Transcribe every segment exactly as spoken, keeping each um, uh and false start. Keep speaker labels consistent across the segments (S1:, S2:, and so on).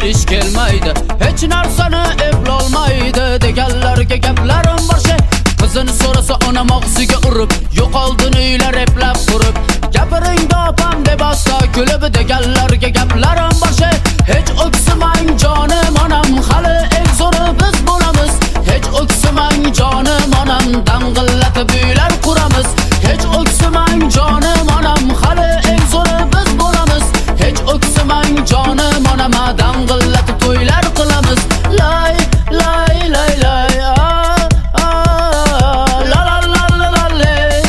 S1: ish kelmaydi, hech narsani eplolmaydi deganlarga gaplarim bor. Shay qizini so'rasa onam og'ziga urib, yo'qoldin uylar eplab qurib, gapiring opam deb asta kulib deganlarga gaplarim bor. Shay hech o'ksimang jonim onam, hali eng zo'ri biz bo'lamiz. Hech o'ksimang jonim onam, dang'illatib uylar quramiz. Hech o'ksimang jonim onam, hali eng zo'ri biz bo'lamiz. Hech o'ksimang jonim onam, dang'illatib to'ylar qilamiz. Lay lay lay lay ah, ah, la la la la la lay.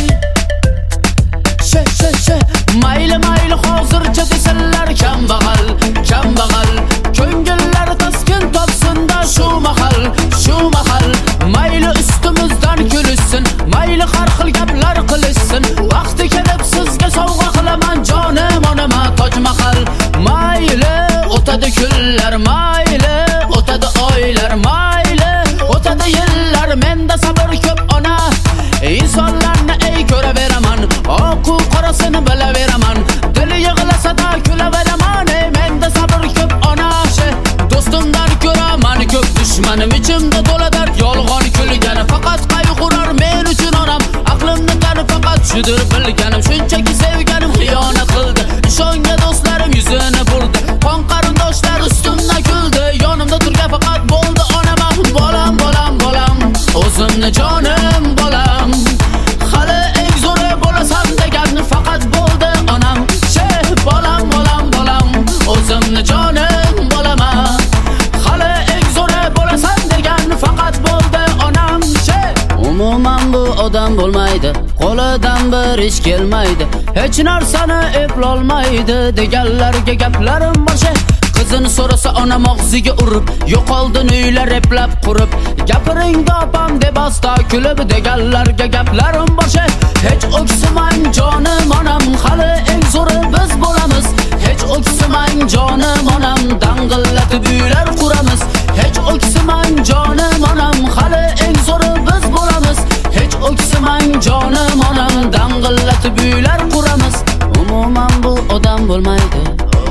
S1: She she she mayli mayli hozircha desalar kambag'al kambag'al, ko'ngillar taskin topsin-da shu mahal shu mahal. Mayli ustimizdan kulishsin, mayli har xil gaplar qilishsin, vaqti kelib sizga sovg'a qilaman jonim onama Toj Mahal. Mayli o'tadi kunlar, mayli o'tadi oylar, mayli o'tadi yillar, menda sabr ko'p ona. Insonlarni ey ko'raveraman, oq u qorasini bilaveraman, dili yig'lasa-da kulaveraman. Ey menda sabr ko'p ona. Do'stimdan ko'ra meni ko'p dushmanim, ichimda to'la dard, yolg'on kulgani, faqat qayg'urar men uchun onam. Aqlimni tani faqat shudir bilganim, shunchaki sevganim xiyonat qildi. Ishongan do'stlarim yuzini burdi, qon qarindoshlar ustimdan kuldi. Yonimda turgan faqat bo'ldi onam. Bolam bolam bolam, o'zimni jonim bolam, hali eng zo'ri bo'lasan degan faqat bo'ldi onam. Sheh bolam bolam bolam, o'zimni jonim bo'laman, hali eng zo'ri bo'lasan degan faqat bo'ldi onam. Sheh umuman bu odam bo'lmaydi, qo'lidan bir ish kelmaydi, hech narsani eplolmaydi deganlarga gaplarim bor. Sheh qizini so'rasa onam og'ziga urib, yo'qoldin uylar eplab qurib, gapiring opam deb asta kulib deganlarga gaplarim bor. Shay hech o'ksimang jonim onam, hali eng zo'ri biz bo'lamiz. Hech o'ksimang jonim onam, dang'illatib uylar quramiz. Hech o'ksimang jonim onam, hali eng zo'ri biz bo'lamiz. Hech o'ksimang jonim onam, dang'illatib uylar quramiz. Umuman bu odam bo'lmaydi,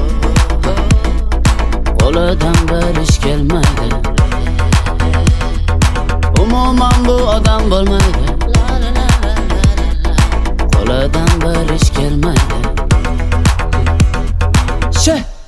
S1: qo'lidan bir ish kelmaydi. Umuman bu odam bo'lmaydi, qo'lidan bir ish kelmaydi. She